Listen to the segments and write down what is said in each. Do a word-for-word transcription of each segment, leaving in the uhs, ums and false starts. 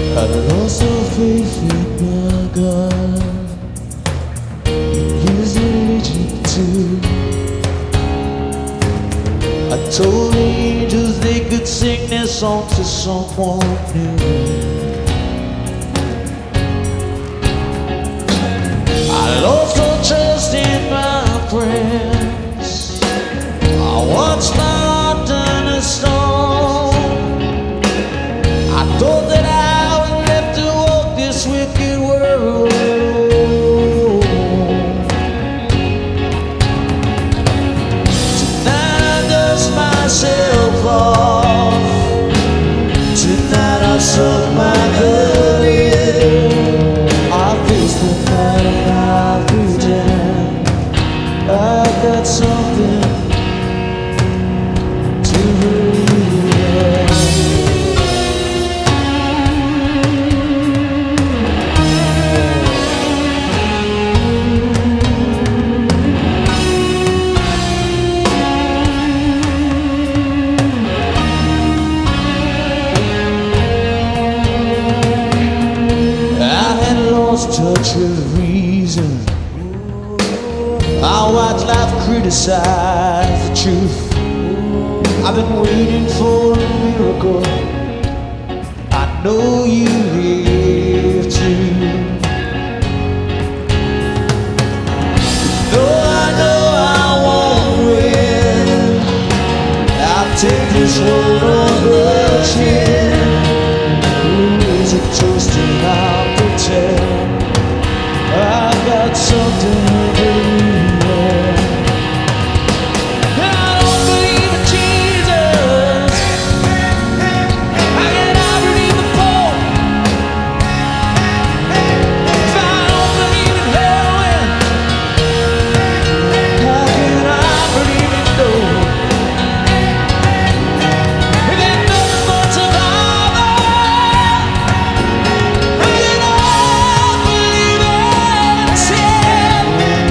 I lost all faith in my God. His religion too. I told the angels they could sing their song to someone new. I lost all trust in my friends. I watched my heart turn to stone. I thought that I was left to walk this wicked world alone. Tonight I dust myself off. Tonight I suck my career. I face the night and I pretend I've got something to believe in. Touch of reason. I watch life criticize the truth. I've been waiting for a miracle. I know you have too. Though I know I won't win, I'll take this world on the chin. Raise a toast and I'll pretend I got something to believe in. And I don't believe in Jesus. How can I believe in Paul? If I don't believe in heroin, how can I believe in gold? If there's nothing but survival, how can I believe in sin?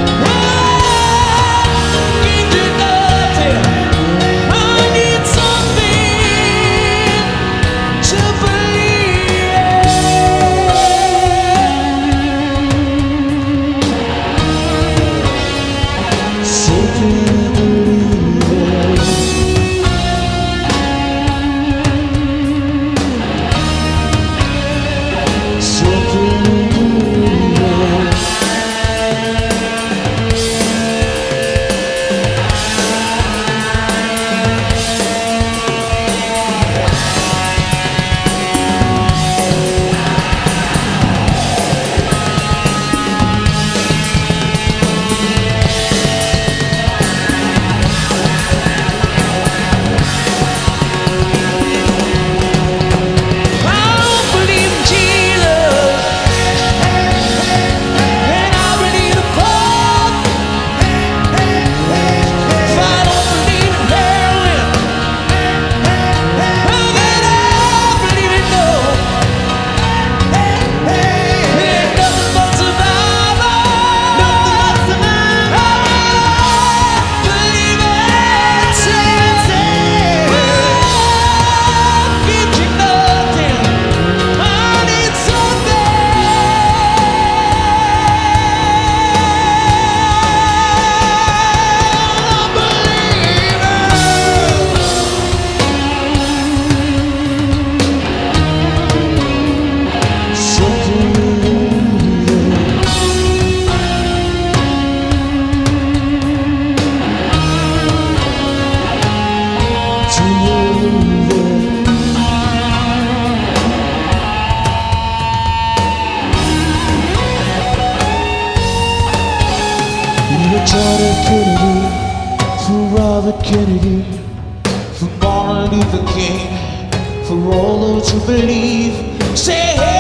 Can't do nothing. I need something to believe in. Something to believe in. Something to believe in. I don't believe in Jesus, and I believe in Paul. If I don't believe in heroin, how can I believe in gold? It ain't nothing but survival. How can I believe in sin? Get you nothing. I need something. I believe in something to believe in. To believe in. For John F. Kennedy, for Robert Kennedy, for Martin Luther King, for all those who believe. Say hey.